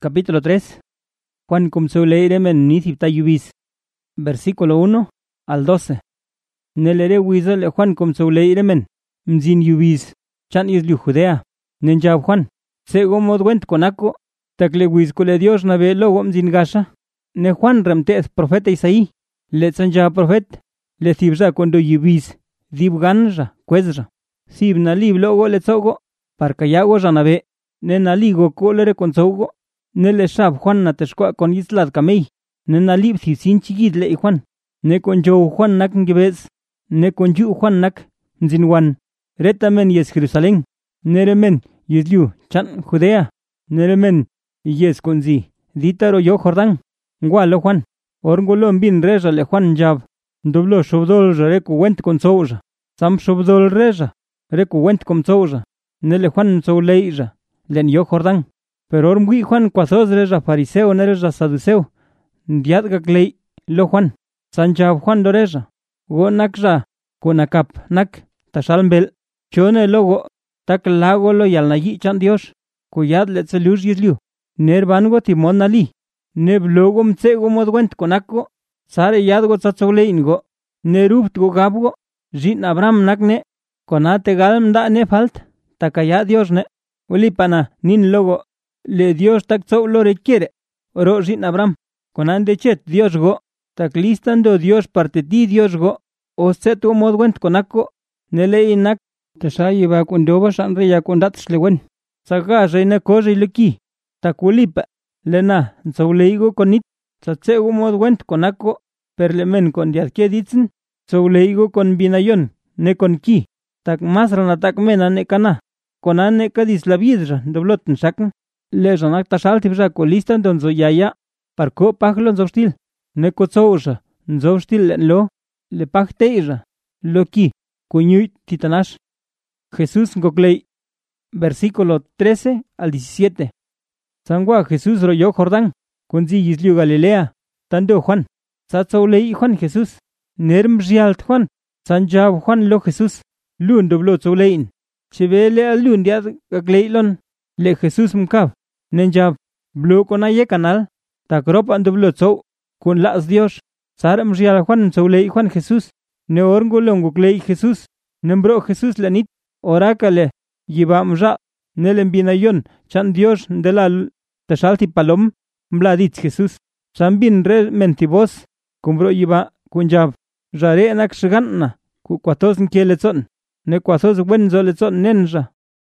Capítulo 3. Juan kumsuleiremen nithipta yubis. Versículo 1 al 12. Nelere wizale Juan kumsuleiremen mzin yubis. Chan islu Judea. Nenjab Juan. Sego modwent konako. Takle wizkule Dios nabe logo mzin gasha. Ne Juan ramteeth profeta Isaí. Le tsanja profet. Le thibja kondo yubis. Dib ganja kwezja. Sib na lib logo le tsogo. Parkayago janabe. Ne naligo kolere konsogo. Ne le shab Juan na teshkwa kon islad kamei. Ne na lib thisin chigid le Juan. Ne kon jo Juan nak ngibes. Ne kon ju Juan nak nzinwan. Retamen yes Jerusalén. Neremen yesliu chan Judea. Neremen yes konzi. Ditaro yo Jordán. Ngualo Juan. Orngolo mbin reja le Juan jab. Doblo shobdol reku went kon souja. Sam shobdol reja. Reku went kon souja. Ne le Juan souleija. Len yo Jordán. Pero ormwi Juan kwazos reja fariseo nereja saduceo. Ndiat gaklei lo Juan. Sanjab Juan doreja. Go nakja konakap nak tashalmbel. Chone logo tak lago lo yalnayi chan Dios. Kuyad letzelush yisliu. Nerbango timon nali. Neb logo mtsego modwent konako. Sare yadgo tsatsoglein Nerubt go gabgo. Jin Abraham nakne. Konate galm da ne falt. Takaya Dios ne. Ulipana nin logo. Le Dios tak lo requiere. Oro jin Abraham. Konande chet Dios go. Tak listando Dios parte ti Dios go. O setu modwent konako. Nele inak. Tashayi ba kundoba shanre ya kundat shlewen. Saka reina koji luki. Tak ulipa. Lena nsauleigo konit. Satsegu modwent konako. Perlemen kon diatke ditzen. Sauleigo kon binayon. Ne kon ki. Tak masran atak mena ne kana. Konane kadis la vidra. Dobloten shaken. Le janak tashal tibja ko listan don zoyaya. Parko pajlon zostil. Ne ko tsouja. Nzostil lo. Le pajteija. Loki. Kuñuit titanash. Jesús goklei. Versículo 13 al 17. Sangwa Jesús royo Jordán. Kunzi yisliu Galilea. Tando Juan. Satsoulei Juan Jesús. Nerm rialt Juan. Sanjab Juan lo Jesús. Lun doblo tsoulein. Chivele al lun diad gakleilon. Le Jesús mkab. Nenjab. Blo konaye canal. Takrop andoblo tsou. Kun las Dios. Saram rial Juan tsoulei Juan Jesús. Ne orngulon goklei Jesús. Nembro Jesús lanit. Orácale. Yibamja. Nelembinayon. Chan Dios de la tashalti palom. Mbladit Jesús. Sambin re mentibos. Kumbro yiba kunjab. Rare anak shiganna. Ku kwatos nkeletzon. Ne kwatos wen zoletzon nenja.